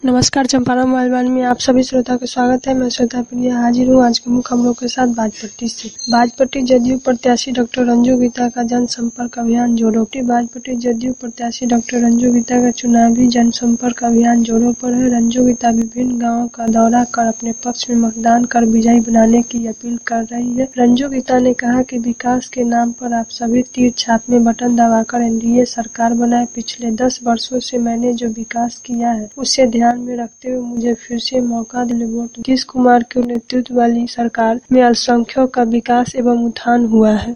नमस्कार, चंपारण मोबाइल वाणी में आप सभी श्रोता का स्वागत है। मैं श्रोता प्रिया हाजिर हूँ आज के मुख्य खबरों के साथ बाजपट्टी से। बाजपट्टी जदयू प्रत्याशी डॉक्टर रंजू गीता का जनसंपर्क अभियान जोरों पर। बाजपट्टी जदयू प्रत्याशी डॉक्टर रंजू गीता का चुनावी जनसंपर्क अभियान जोरों पर है। रंजू गीता विभिन्न गाँवों का दौरा कर अपने पक्ष में मतदान कर विजयी बनाने की अपील कर रही है। रंजू गीता ने कहा कि विकास के नाम पर आप सभी तीर छाप में बटन दबाकर एनडीए सरकार बनाए। पिछले 10 वर्षों से मैंने जो विकास किया है उसे ध्यान में रखते हुए मुझे फिर से मौका दिले वोट। नीतीश कुमार के नेतृत्व वाली सरकार में अल्पसंख्यकों का विकास एवं उत्थान हुआ है।